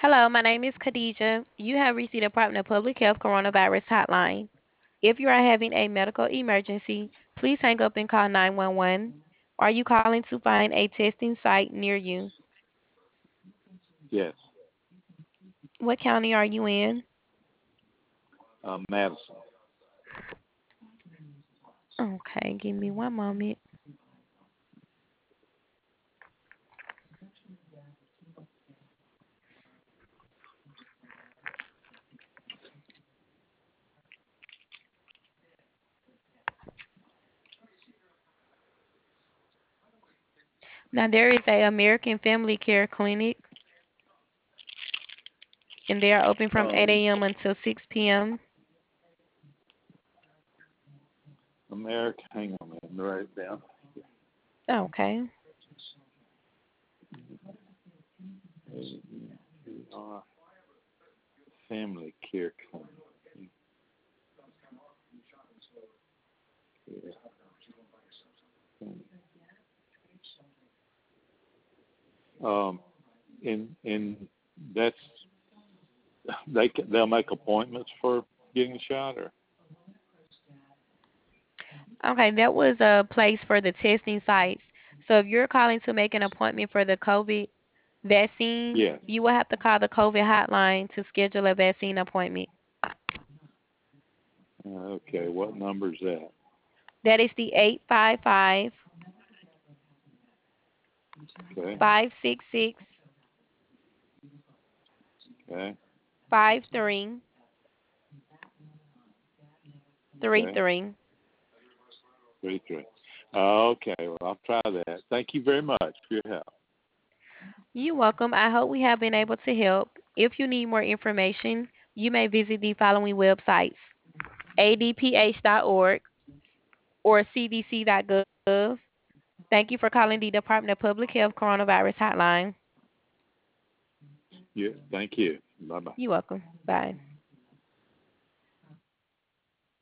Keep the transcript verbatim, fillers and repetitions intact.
Hello, my name is Khadija. You have reached the Department of Public Health Coronavirus Hotline. If you are having a medical emergency, please hang up and call nine one one. Are you calling to find a testing site near you? Yes. What county are you in? Uh, Madison. Okay, give me one moment. Now, there is a American Family Care Clinic, and they are open from eight Um, a m until six p m America. Hang on a minute. Let me write it down. Okay. Uh, Family Care Clinic. Yeah. Um, and and that's they can, they'll make appointments for getting a shot, or Okay, that was a place for the testing sites. So if you're calling to make an appointment for the COVID vaccine, yes. you will have to call the COVID hotline to schedule a vaccine appointment. Uh, okay. What number is that? That is the eight five five, Okay. five six six, Okay. five three three Okay. three. Three three. Okay. Well, I'll try that. Thank you very much for your help. You're welcome. I hope we have been able to help. If you need more information, you may visit the following websites: a d p h dot org or c d c dot gov. Thank you for calling the Department of Public Health Coronavirus Hotline. Yeah. Thank you. Bye bye. You're welcome. Bye.